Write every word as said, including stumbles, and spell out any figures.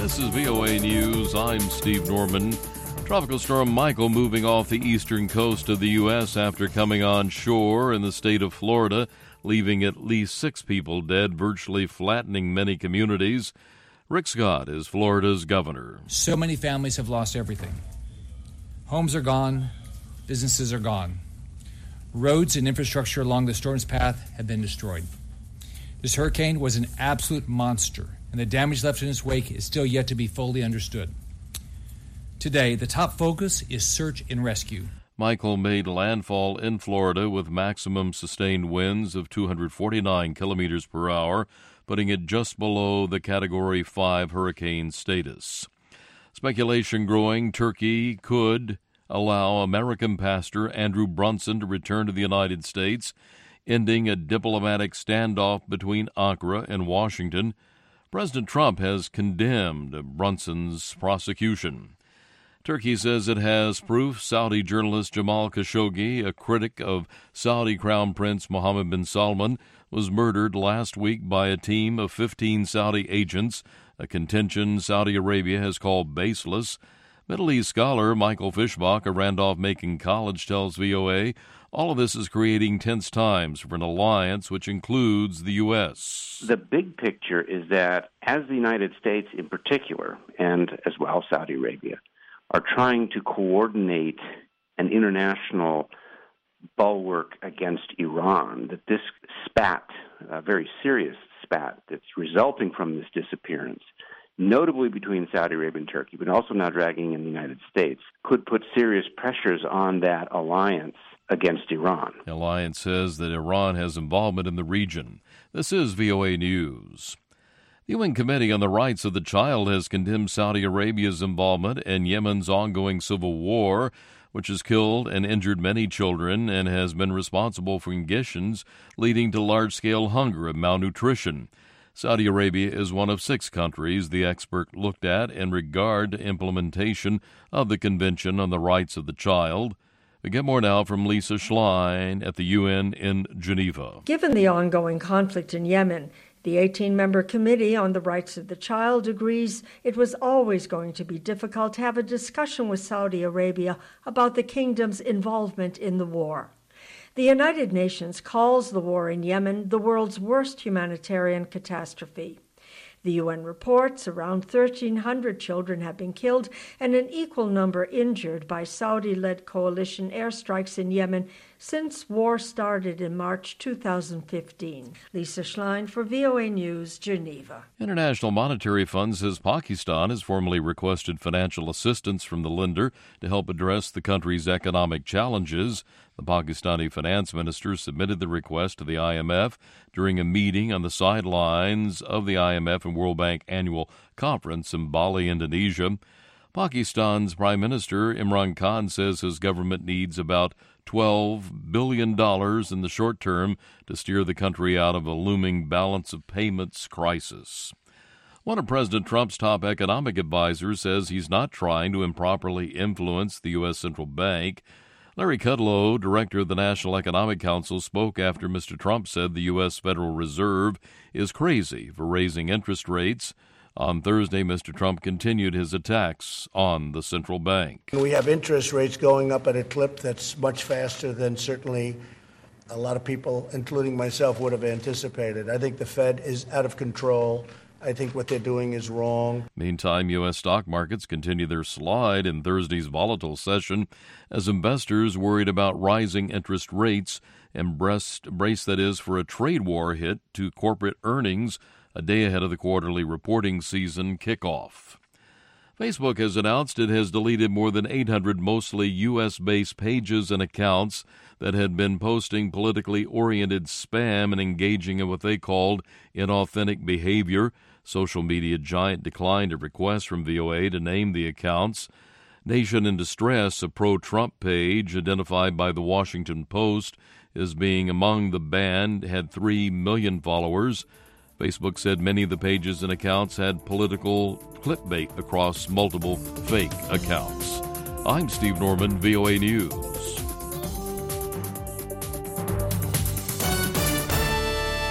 This is V O A News. I'm Steve Norman. Tropical storm Michael moving off the eastern coast of the U S after coming on shore in the state of Florida, leaving at least six people dead, virtually flattening many communities. Rick Scott is Florida's governor. So many families have lost everything. Homes are gone. Businesses are gone. Roads and infrastructure along the storm's path have been destroyed. This hurricane was an absolute monster, and the damage left in its wake is still yet to be fully understood. Today, the top focus is search and rescue. Michael made landfall in Florida with maximum sustained winds of two hundred forty-nine kilometers per hour, putting it just below the Category five hurricane status. Speculation growing Turkey could allow American pastor Andrew Brunson to return to the United States, ending a diplomatic standoff between Ankara and Washington. President Trump has condemned Brunson's prosecution. Turkey says it has proof Saudi journalist Jamal Khashoggi, a critic of Saudi Crown Prince Mohammed bin Salman, was murdered last week by a team of fifteen Saudi agents, a contention Saudi Arabia has called baseless. Middle East scholar Michael Fischbach of Randolph-Macon College tells V O A all of this is creating tense times for an alliance which includes the U S. The big picture is that as the United States in particular, and as well Saudi Arabia, are trying to coordinate an international bulwark against Iran, that this spat, a very serious spat that's resulting from this disappearance, notably between Saudi Arabia and Turkey, but also now dragging in the United States, could put serious pressures on that alliance against Iran. The alliance says that Iran has involvement in the region. This is V O A News. The U N Committee on the Rights of the Child has condemned Saudi Arabia's involvement in Yemen's ongoing civil war, which has killed and injured many children and has been responsible for conditions leading to large-scale hunger and malnutrition. Saudi Arabia is one of six countries the expert looked at in regard to implementation of the Convention on the Rights of the Child. We get more now from Lisa Schlein at the U N in Geneva. Given the ongoing conflict in Yemen, the eighteen-member Committee on the Rights of the Child agrees it was always going to be difficult to have a discussion with Saudi Arabia about the kingdom's involvement in the war. The United Nations calls the war in Yemen the world's worst humanitarian catastrophe. The U N reports around thirteen hundred children have been killed and an equal number injured by Saudi-led coalition airstrikes in Yemen since war started in March two thousand fifteen. Lisa Schlein for V O A News, Geneva. International Monetary Fund says Pakistan has formally requested financial assistance from the lender to help address the country's economic challenges. The Pakistani finance minister submitted the request to the I M F during a meeting on the sidelines of the I M F and World Bank annual conference in Bali, Indonesia. Pakistan's Prime Minister Imran Khan says his government needs about twelve billion dollars in the short term to steer the country out of a looming balance of payments crisis. One of President Trump's top economic advisors says he's not trying to improperly influence the U S Central Bank. Larry Kudlow, director of the National Economic Council, spoke after Mister Trump said the U S Federal Reserve is crazy for raising interest rates. On Thursday, Mister Trump continued his attacks on the central bank. We have interest rates going up at a clip that's much faster than certainly a lot of people, including myself, would have anticipated. I think the Fed is out of control. I think what they're doing is wrong. Meantime, U S stock markets continue their slide in Thursday's volatile session as investors worried about rising interest rates and breast, brace that is for a trade war hit to corporate earnings a day ahead of the quarterly reporting season kickoff. Facebook has announced it has deleted more than eight hundred mostly U S-based pages and accounts that had been posting politically oriented spam and engaging in what they called inauthentic behavior. Social media giant declined a request from V O A to name the accounts. Nation in Distress, a pro-Trump page identified by the Washington Post as being among the banned, had three million followers. Facebook said many of the pages and accounts had political clickbait across multiple fake accounts. I'm Steve Norman, V O A News.